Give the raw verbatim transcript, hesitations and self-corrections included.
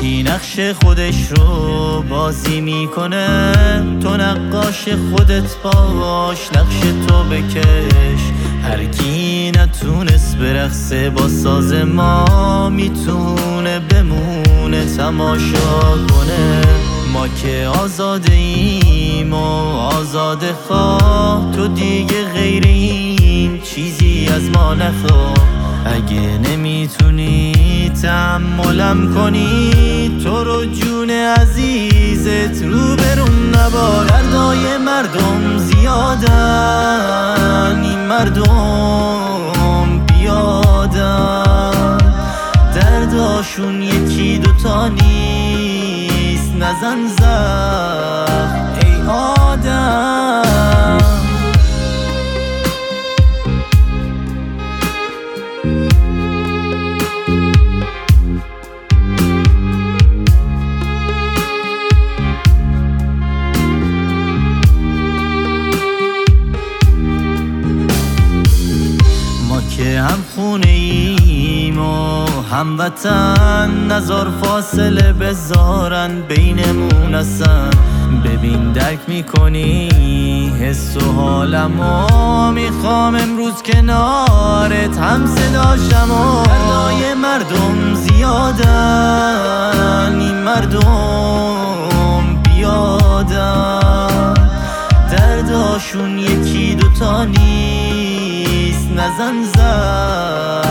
یکی نقش خودش رو بازی میکنه، تو نقاش خودت باش، نقش تو بکش. هر کی نتونست برقصه با ساز ما، میتونه بمونه تماشا کنه. ما که آزاده ایم و آزاده خواه، تو دیگه غیر این چیزی از ما نخواه. اگه نمیتونی تحملم کنی، تو رو جون عزیزت رو برون نبار. دردای مردم زیادن، این مردم بیادن، درداشون یکی دوتا نیست، نزن زخم ای آدم. که هم خونه ایم و هم وطن، نزار فاصله بذارن بینمون اصلا. ببین درک میکنی حس و حالمو، میخوام امروز کنارت هم صداشم. و دردای مردم زیادن، این مردم بیادن، درداشون یکی دوتا نیست، نزن زخم